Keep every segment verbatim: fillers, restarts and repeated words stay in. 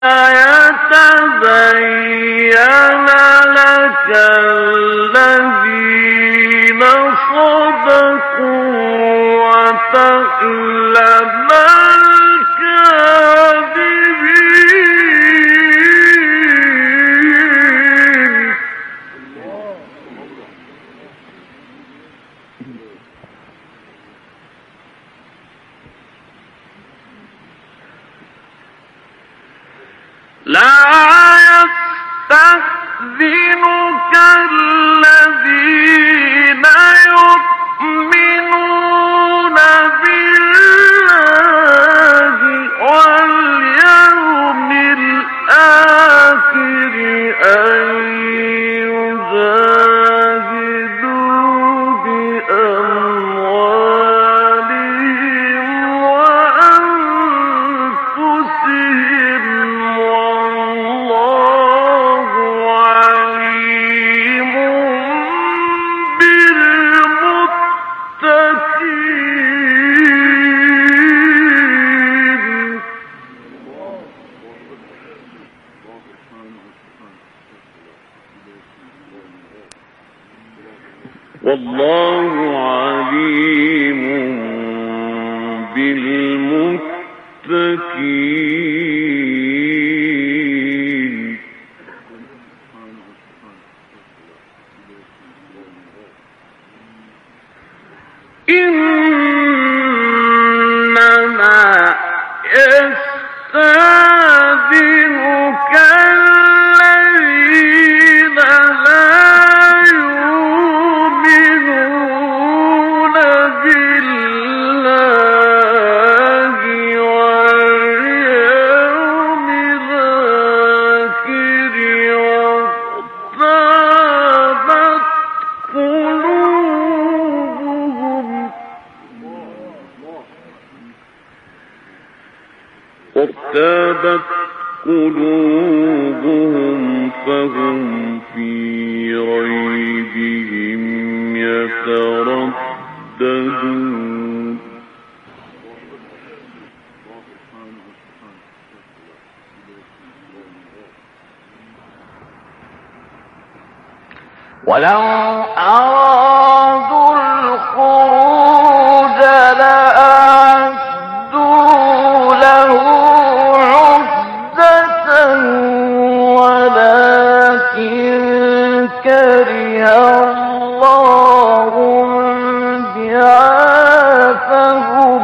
يتبين لك الذين صدقوا وتعلم الكاذبين. لا يستأذنك الذين يؤمنون بالله واليوم الآخر أن يجاهدوا بأموالهم وأنفسهم والله عليم بالمتقين. والله عليم بالمتقين. إنما يستأذنك الذين لا يؤمنون بالله واليوم الآخر وارتابت قلوبهم وارتابت قلوبهم فهم في ريبهم يترددون. ولو أرادوا الخروج لأعدوا له عدة ولكن كره الله بعاثهم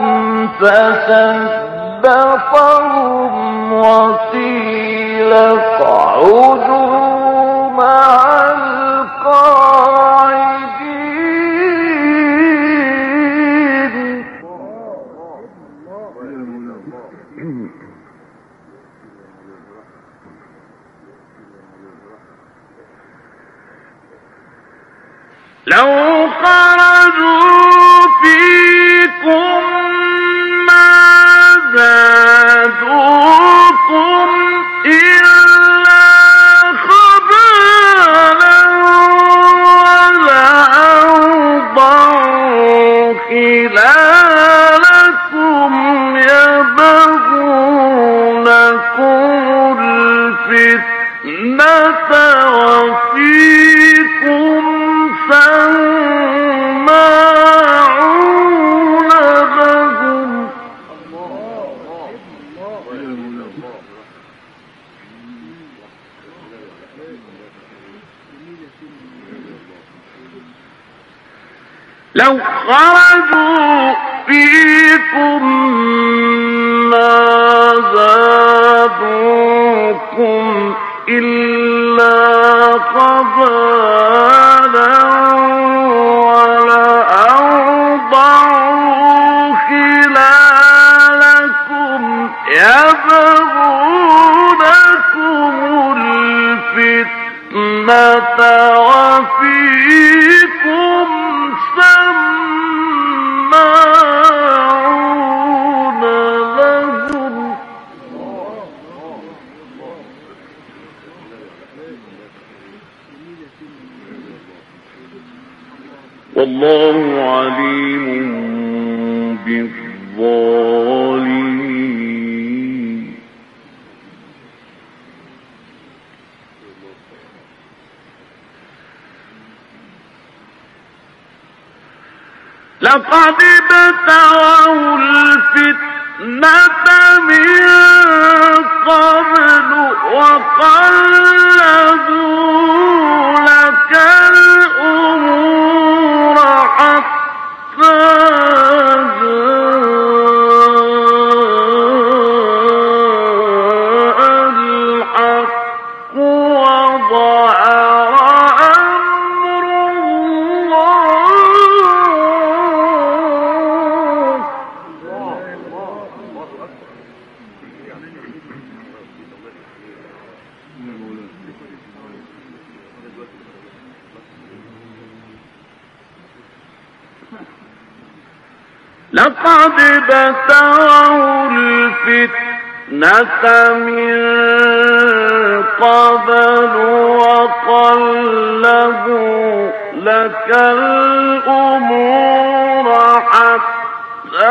فثبطهم وقيل اقعدوا مع القاعدين. لو خرجوا فيكم ما زادوكم إلا خبالا ولأوضعوا خلالكم يبغونكم الفتنة وفيكم سماعون لهم. لو خرجوا فيكم ما زادوكم إلا خبالا ولأوضعوا خلالكم يبغونكم الفتنة وفيكم سماعون لهم. والله عليم بالظالمين. لقد ابتغوا الفتنة من قبل وقلبوا لك الأمور حتى جاء الحق وظهر أمر الله. لقد ابتغوا الفتنة من قبل وقلبوا لك الأمور حتى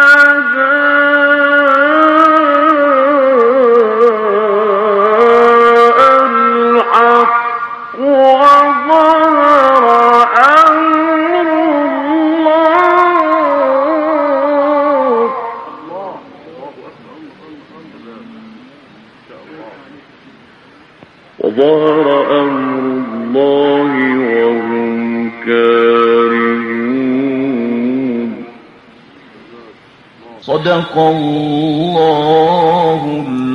جاء الحق وظهر أمر الله. وظهر أمر الله وهم كارهون. صدق الله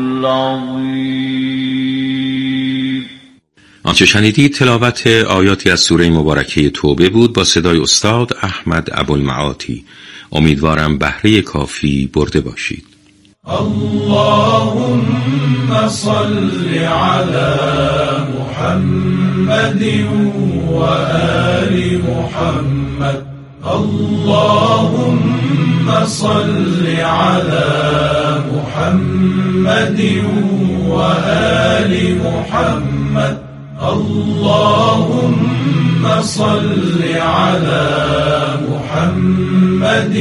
العظیم. آنچه شنیدید تلاوت آیاتی از سوره مبارکه توبه بود با صدای استاد احمد ابوالمعاطی. امیدوارم بهره کافی برده باشید. اللهم صل على محمد وآل محمد. اللهم صل على محمد وآل محمد. اللهم صل على محمد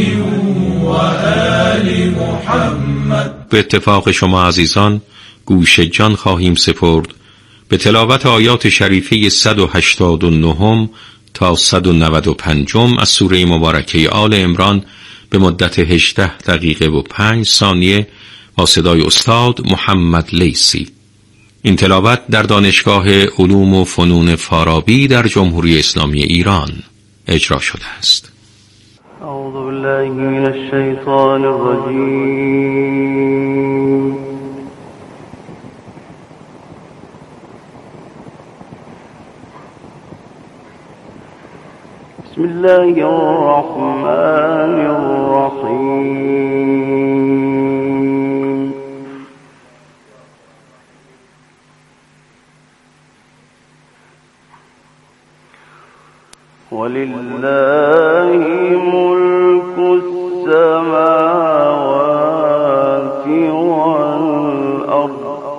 وآل محمد. به اتفاق شما عزیزان گوش جان خواهیم سپرد به تلاوت آیات شریفه صد و هشتاد و نه تا صد و نود و پنج از سوره مبارکه آل عمران به مدت هجده دقیقه و پنج ثانیه با صدای استاد محمد لیثی. این تلاوت در دانشگاه علوم و فنون فارابی در جمهوری اسلامی ایران اجرا شده است. اعوذ بالله من الشیطان الرجیم. بسم الله الرحمن الرحیم. ولله ملك السماوات والأرض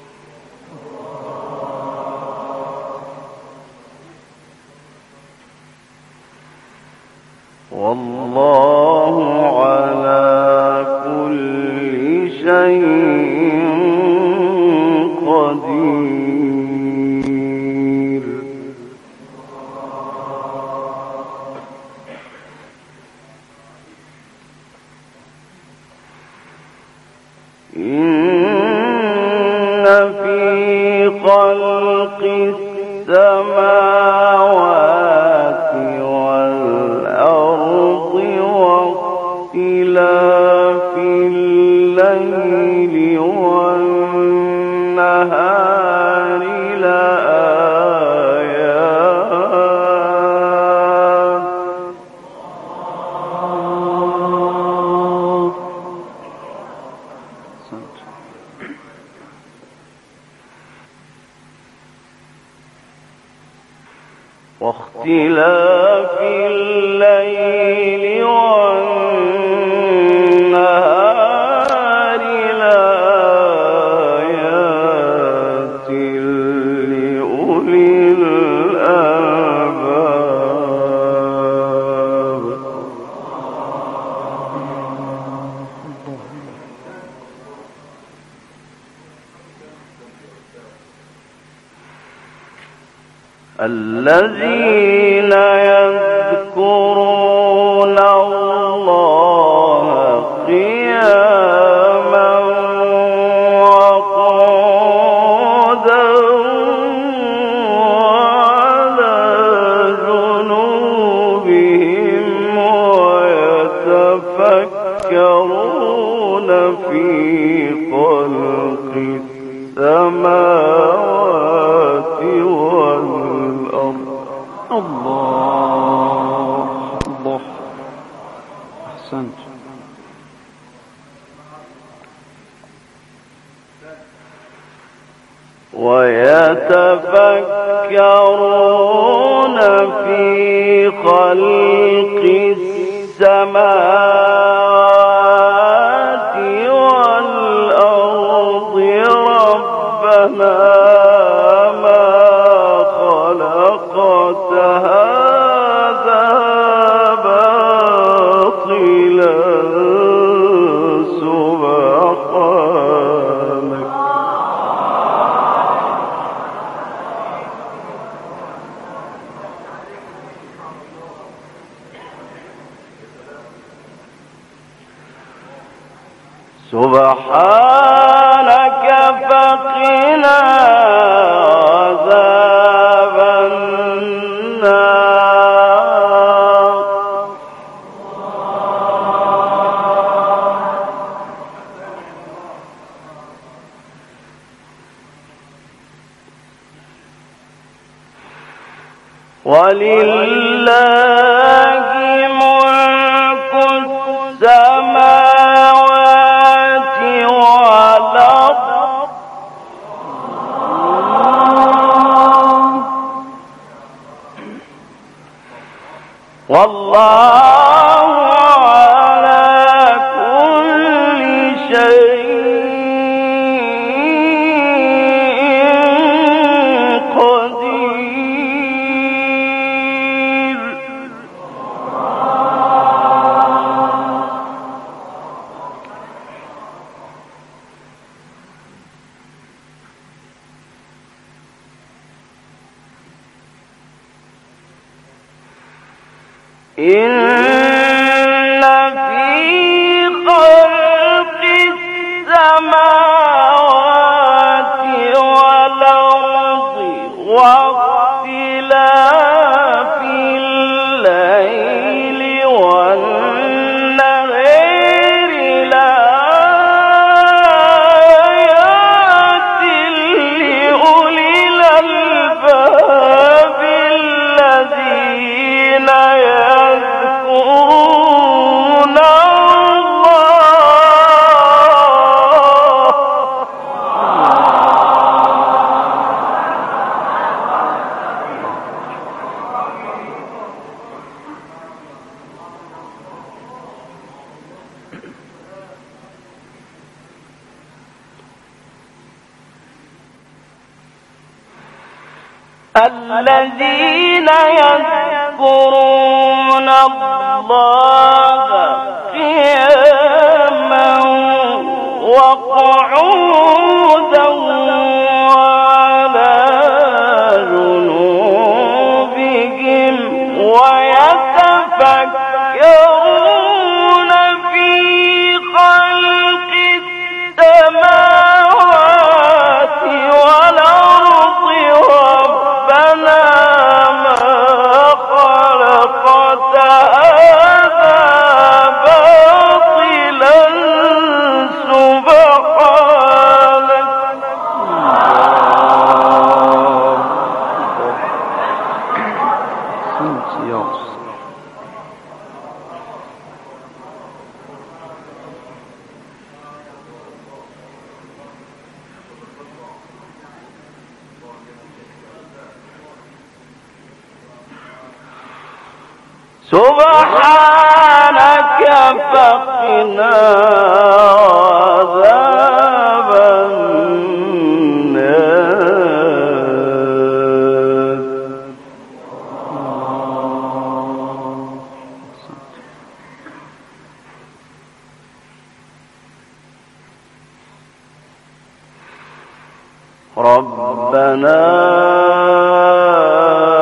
والله على كل شيء قدير. إن في خلق السماوات والأرض واختلاف الليل والنهار لآيات واختلاف الليل والنهار لآيات لأولي الألباب. الذين يذكرون الله قياما وقعودا وعلى جنوبهم ويتفكرون في خلق السماوات والأرض. الله الله أحسنت. ويتفكرون في خلق السماوات والأرض ربنا ما خلقت هذا باطلا سبحانك. سبحانك فقنا عذاب النار. ولله ملك السماوات والأرض والله على كل شيء قدير. إن في خلق السماوات والأرض واختلاف الليل والنهار لآيات لأولي الألباب الذين يذكرون الذين يذكرون الله قياما وقعودا وعلى جنوبهم ويتفكرون في خلق السماوات والأرض ربنا ما خلقت هذا باطلا سبحانك. سبحانك فقنا عذاب النار. ربنا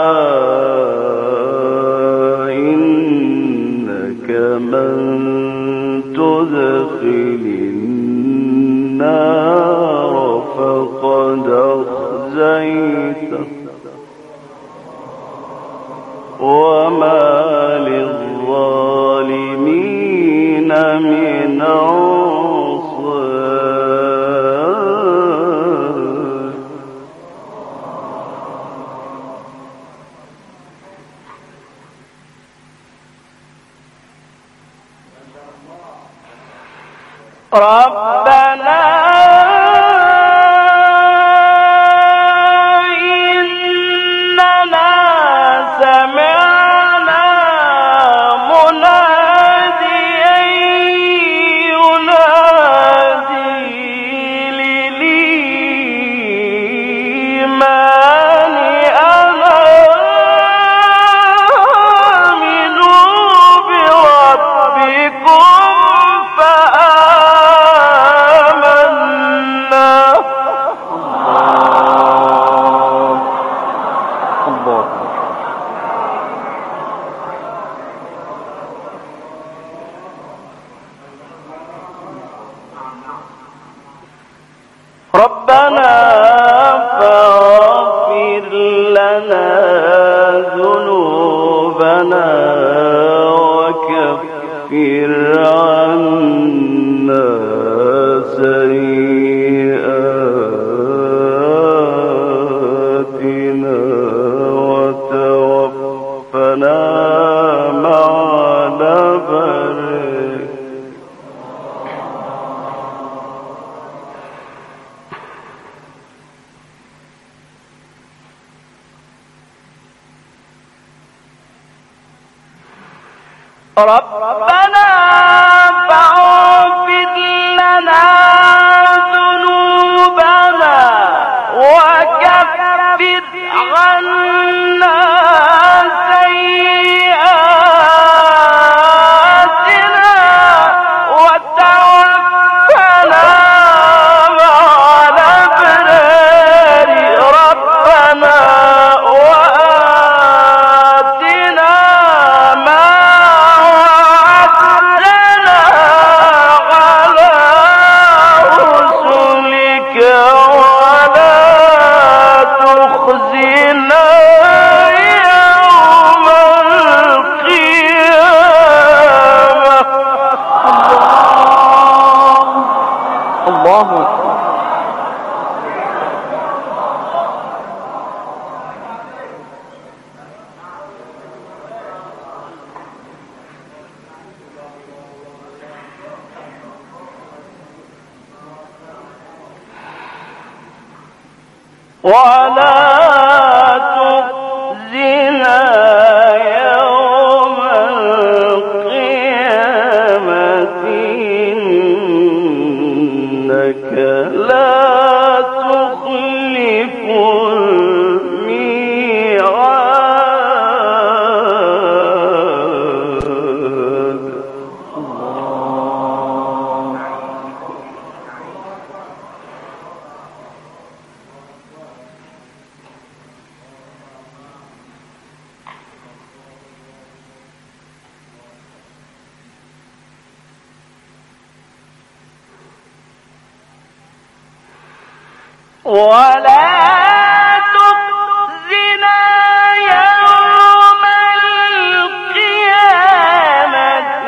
فاغفر لنا ذنوبنا وكفر عنا سيئاتنا وتوفنا مع الأبرار. ربنا فاغفر لنا ذنوبنا وكفر عنا سيئاتنا وتوفنا مع الأبرار. ربنا وآتنا ما وعدتنا على رسلك ولا تخزنا يوم القيامة. الله أكبر. ولا تخزنا يوم القيامة إنك لا تخلف الميعاد. ولا تخزنا يوم القيامة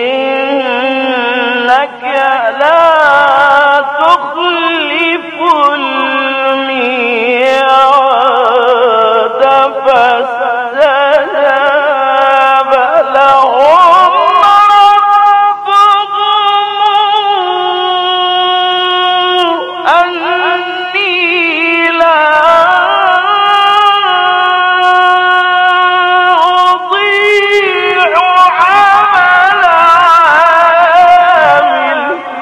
إنك لا تخلف الميعاد. فاستجاب لهم ربهم أني لا أضيع عمل عامل.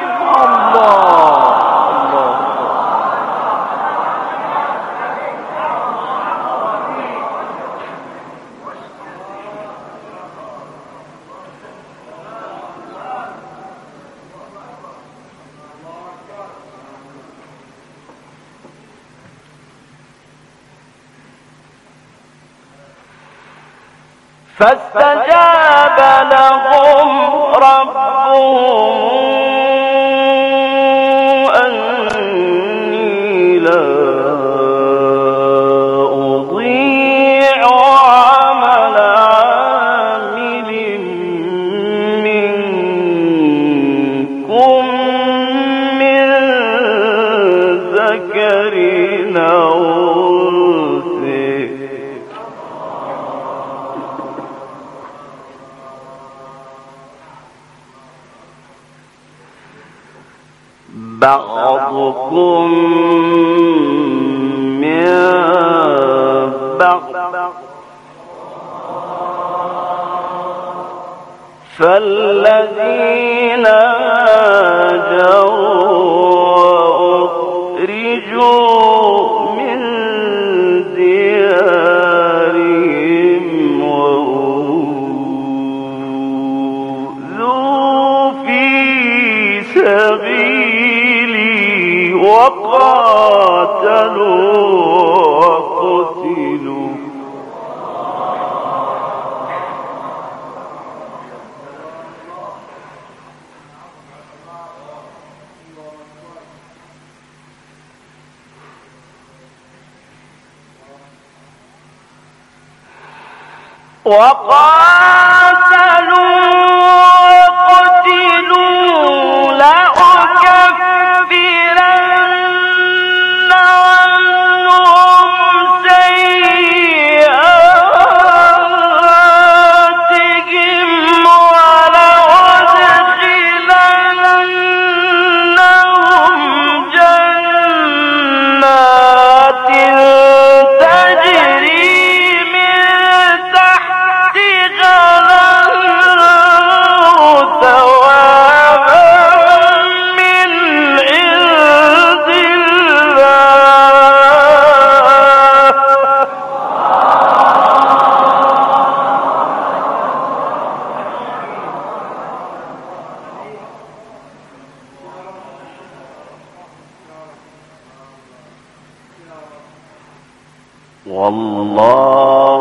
فاستجاب لهم ربهم أني لا أضيع عمل عامل منكم من ذكر أو أنثى بعضكم من بعض فالذين هاجروا وأخرجوا من ديارهم وأوذوا في سبيلي وقاتلوا وقتلوا وقاتلوا وقتلوا لأكفرن عنهم سيئاتهم ولأدخلنهم جنات تجري من تحتها الأنهار ثوابا من عند والله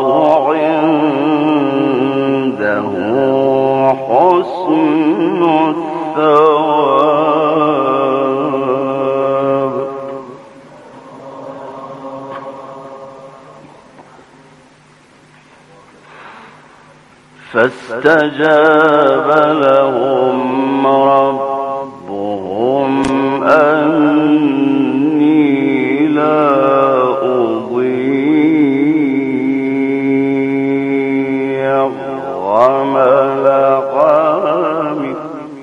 عنده حسن الثواب فاستجاب لهم ربهم أني لا أضيع عمل عامل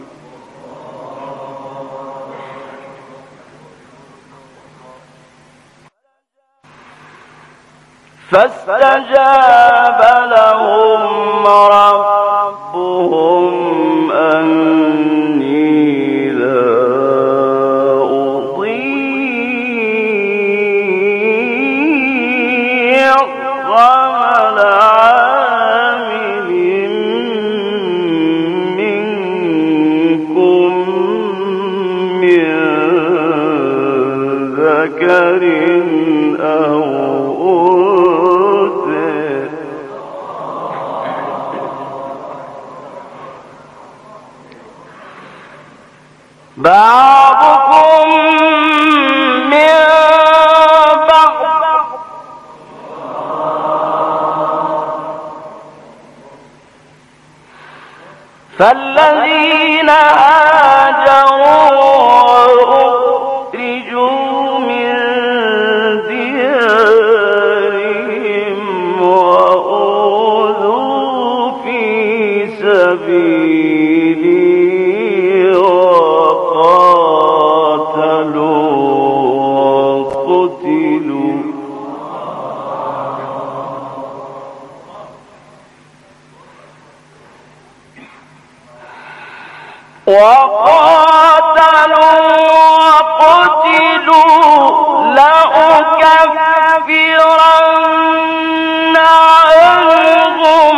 فاستجاب لهم ربهم أني لا أضيع عمل عامل منكم من ذكر أو أنثى بعضكم من بعض فالذين هاجروا وأخرجوا من ديارهم وأوذوا في سبيلي وقاتلوا وقتلوا وقاتلوا وقتلوا لأكفرن عنهم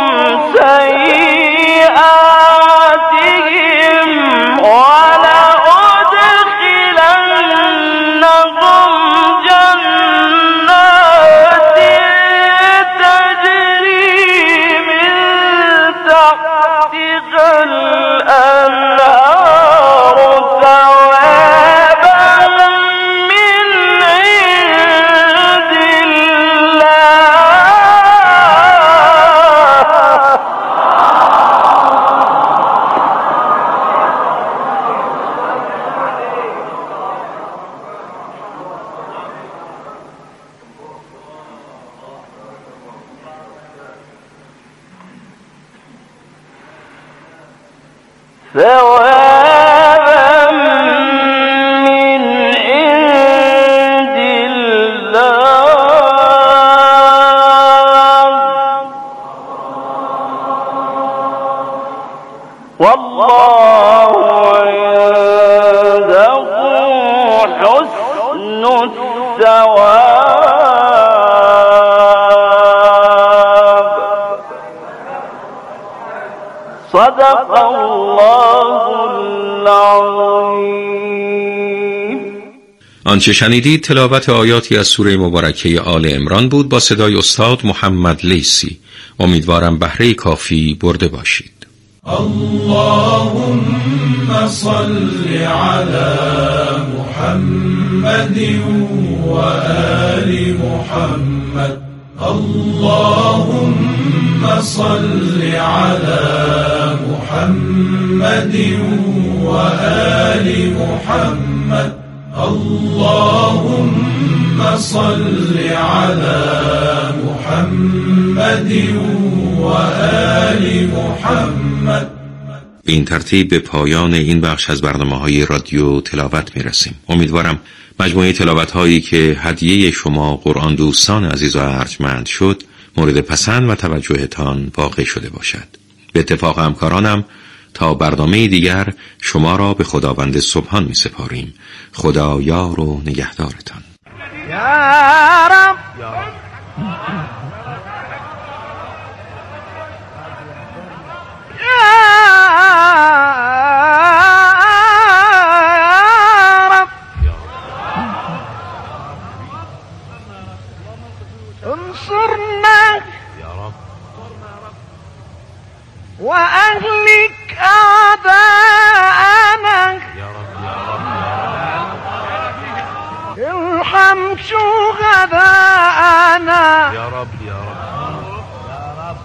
سيئاتهم ولأدخلنهم جنات تجري من تحتها الأنهار ثوابا من عند ثوابا من عند الله والله عنده حسن الثواب صدق الله العظیم. آنچه شنیدید تلاوت آیاتی از سوره مبارکه آل عمران بود با صدای استاد محمد لیثی. امیدوارم بهره کافی برده باشید. اللهم صل على محمد و آل محمد. اللهم صل على محمد وآل محمد اللهم صل على محمد وآل محمد. به این ترتیب به پایان این بخش از برنامه‌های رادیو تلاوت می‌رسیم. امیدوارم مجموعه تلاوت‌هایی که هدیه شما قرآن دوستان عزیز و ارجمند شد مورد پسند و توجهتان واقع شده باشد. به اتفاق همکارانم تا برنامه دیگر شما را به خداوند سبحان می سپاریم. خدا یار و نگهدارتان. یا رب انصرنا وأهلك أعداءنا ارحم شهداءنا يا رب يا رب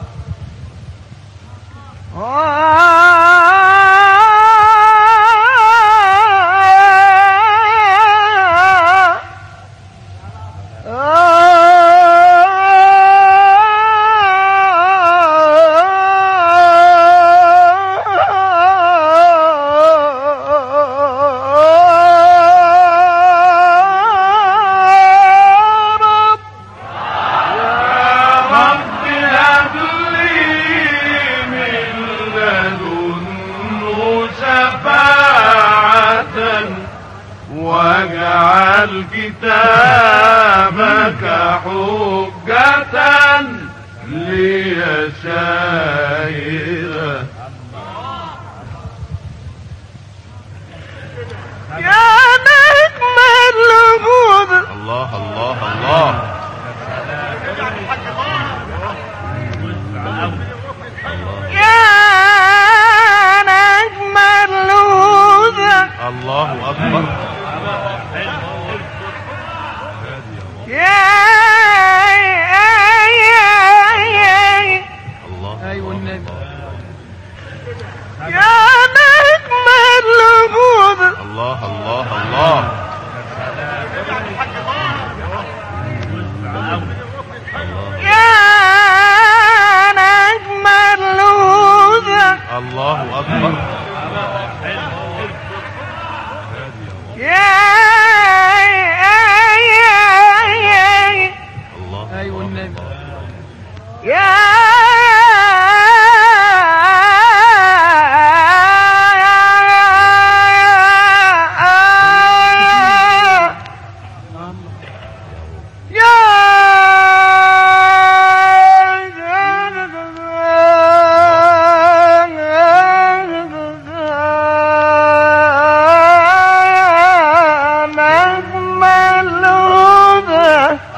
واجعل كتابك حجة لي شاهدا يا نجم الهدى الله الله الله يا نجم الهدى الله أكبر.